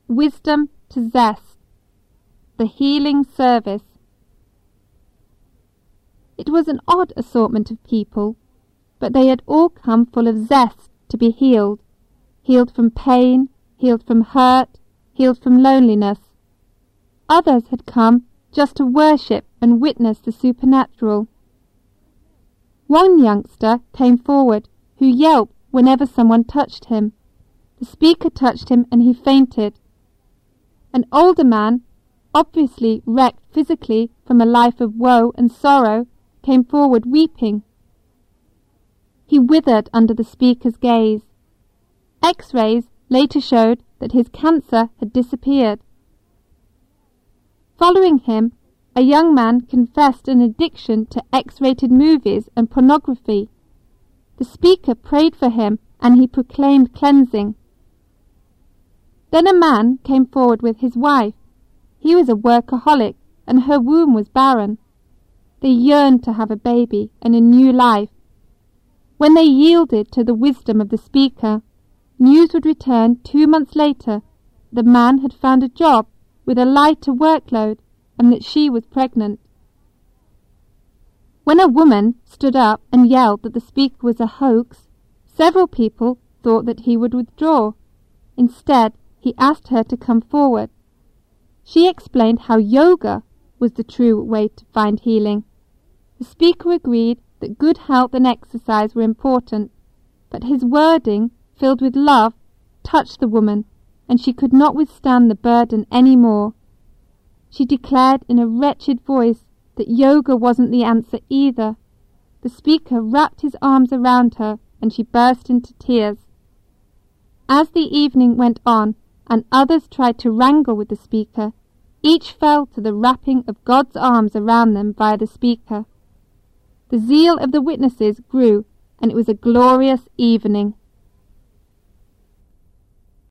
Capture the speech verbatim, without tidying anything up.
wisdom to zest. The healing service. It was an odd assortment of people, but they had all come full of zest to be healed, healed from pain, healed from hurt, healed from loneliness. Others had come just to worship and witness the supernatural. One youngster came forward who yelped whenever someone touched him. The speaker touched him and he fainted. An older man, obviously wrecked physically from a life of woe and sorrow, came forward weeping. He withered under the speaker's gaze. X-rays later showed that his cancer had disappeared. Following him, a young man confessed an addiction to X-rated movies and pornography. The speaker prayed for him and he proclaimed cleansing. Then a man came forward with his wife. He was a workaholic and her womb was barren. They yearned to have a baby and a new life. When they yielded to the wisdom of the speaker, news would return two months later. The man had found a job with a lighter workload and that she was pregnant. When a woman stood up and yelled that the speaker was a hoax, several people thought that he would withdraw. Instead, he asked her to come forward. She explained how yoga was the true way to find healing. The speaker agreed that good health and exercise were important, but his wording, filled with love, touched the woman, and she could not withstand the burden any more. She declared in a wretched voice that yoga wasn't the answer either. The speaker wrapped his arms around her, and she burst into tears. As the evening went on, and others tried to wrangle with the speaker, each fell to the wrapping of God's arms around them by the speaker. The zeal of the witnesses grew, and it was a glorious evening.